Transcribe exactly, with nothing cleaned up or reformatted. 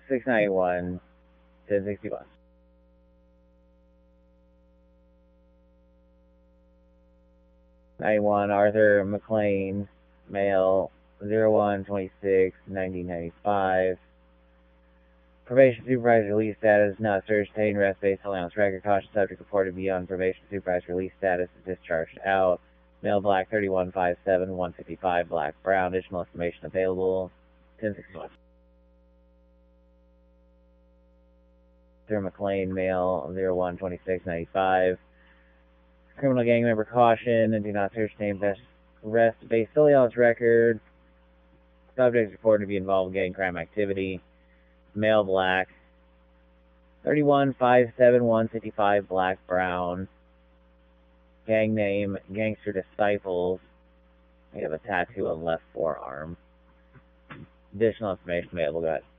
six ninety-one, ten sixty-one. ninety-one, Arthur McLean, male, zero one twenty-six nineteen ninety-five. Probation supervisor release status not certified. Rest based allowance record. Caution subject reported to be on probation supervisor release status is discharged out. Male black thirty-one fifty-seven one fifty-five black brown. Additional information available. ten sixty-one. Arthur McLean, male, zero one twenty-six ninety-five. Criminal gang member caution and do not search name best rest based solely on its record. Subject is reported to be involved in gang crime activity. Male black. thirty-one fifty-seven one fifty-five black brown. Gang name Gangster Disciples. They have a tattoo on left forearm. Additional information available. Go ahead.